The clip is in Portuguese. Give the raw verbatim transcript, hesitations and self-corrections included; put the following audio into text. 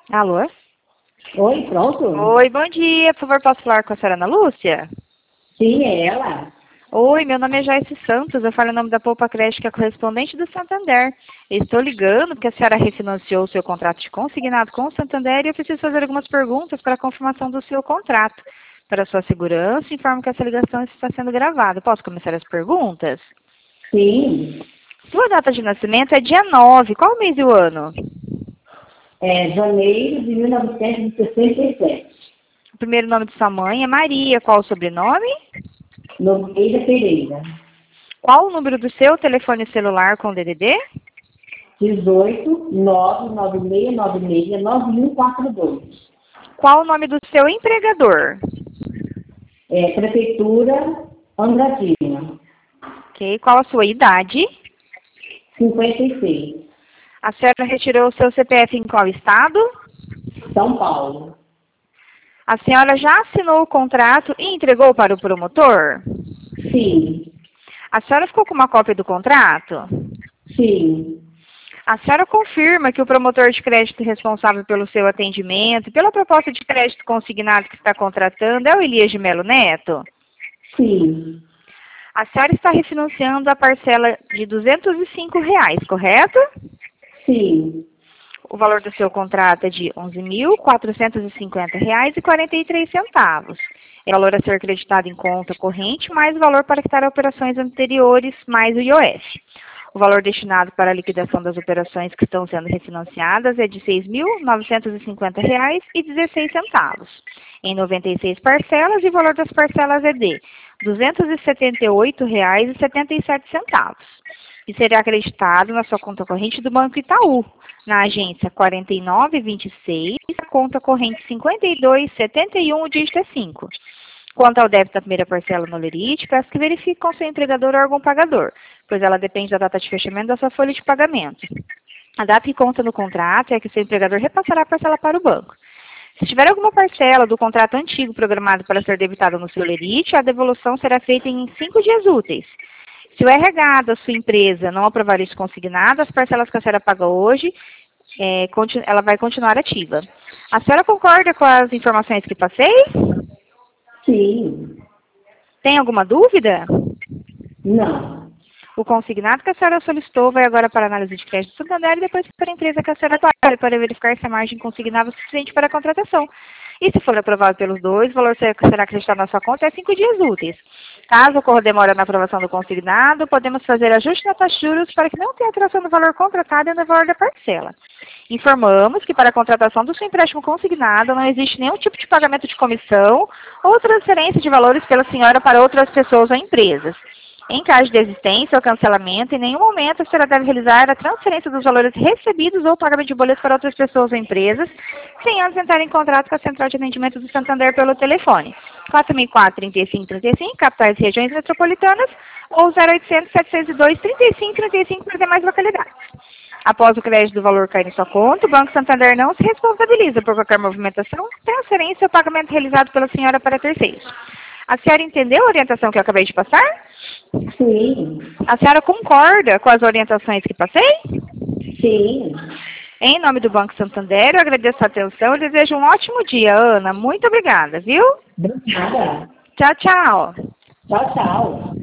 Alô? Oi, pronto? Oi, bom dia. Por favor, posso falar com a senhora Ana Lúcia? Sim, é ela. Oi, meu nome é Joyce Santos. Eu falo em nome da Poupa Crédito, que é correspondente do Santander. Estou ligando porque a senhora refinanciou o seu contrato de consignado com o Santander e eu preciso fazer algumas perguntas para a confirmação do seu contrato. Para sua segurança, informo que essa ligação está sendo gravada. Posso começar as perguntas? Sim, Sua data de nascimento é dia nove. Qual o mês e o ano? é janeiro de mil novecentos e sessenta e sete. O primeiro nome de sua mãe é Maria. Qual o sobrenome? Nogueira Pereira. Qual o número do seu telefone celular com D D D? dezoito, nove nove seis nove seis, nove um quatro dois. Qual o nome do seu empregador? É, Prefeitura Andradina, Ok. Qual a sua idade? cinquenta e seis. A senhora retirou o seu C P F em qual estado? São Paulo. A senhora já assinou o contrato e entregou para o promotor? Sim, A senhora ficou com uma cópia do contrato? sim, A senhora confirma que o promotor de crédito responsável pelo seu atendimento e pela proposta de crédito consignado que está contratando é o Elias de Melo Neto? sim, A senhora está refinanciando a parcela de duzentos e cinco reais, correto? sim, O valor do seu contrato é de onze mil quatrocentos e cinquenta reais e quarenta e três centavos. É o valor a ser acreditado em conta corrente, mais o valor para quitar operações anteriores, mais o I O F. O valor destinado para a liquidação das operações que estão sendo refinanciadas é de seis mil novecentos e cinquenta reais e dezesseis centavos, em noventa e seis parcelas, e o valor das parcelas é de duzentos e setenta e oito reais e setenta e sete centavos. E será acreditado na sua conta corrente do Banco Itaú, na agência quarenta e nove vinte e seis, a conta corrente cinquenta e dois setenta e um, o dígito é cinco. Quanto ao débito da primeira parcela no Lerite, peço que verifique com seu empregador ou órgão pagador, pois ela depende da data de fechamento da sua folha de pagamento. A data que consta no contrato é que o seu empregador repassará a parcela para o banco. Se tiver alguma parcela do contrato antigo programado para ser debitada no seu Lerite, a devolução será feita em cinco dias úteis. Se o R H da sua empresa não aprovar isso consignado, as parcelas que a senhora paga hoje, é, ela vai continuar ativa. A senhora concorda com as informações que passei? sim. Tem alguma dúvida? Não. O consignado que a senhora solicitou vai agora para a análise de crédito do Santander e depois para a empresa que a senhora trabalha para verificar se a margem consignada é suficiente para a contratação. E se for aprovado pelos dois, o valor que será acreditado na sua conta é cinco dias úteis. Caso ocorra demora na aprovação do consignado, podemos fazer ajuste na taxa de juros para que não tenha alteração no valor contratado e no valor da parcela. Informamos que para a contratação do seu empréstimo consignado não existe nenhum tipo de pagamento de comissão ou transferência de valores pela senhora para outras pessoas ou empresas. Em caso de existência ou cancelamento, em nenhum momento a senhora deve realizar a transferência dos valores recebidos ou pagamento de boletos para outras pessoas ou empresas, sem antes entrar em contrato com a Central de Atendimento do Santander pelo telefone quatro mil e quatro, trinta e cinco, trinta e cinco, capitais e regiões metropolitanas, ou zero oitocentos, setecentos e dois, trinta e cinco, trinta e cinco para demais localidades. Após o crédito do valor cair em sua conta, o Banco Santander não se responsabiliza por qualquer movimentação, transferência ou pagamento realizado pela senhora para terceiros. A senhora entendeu a orientação que eu acabei de passar? Sim. A senhora concorda com as orientações que passei? Sim. Em nome do Banco Santander, eu agradeço a atenção e desejo um ótimo dia, Ana. Muito obrigada, viu? Obrigada. Tchau, tchau. Tchau, tchau.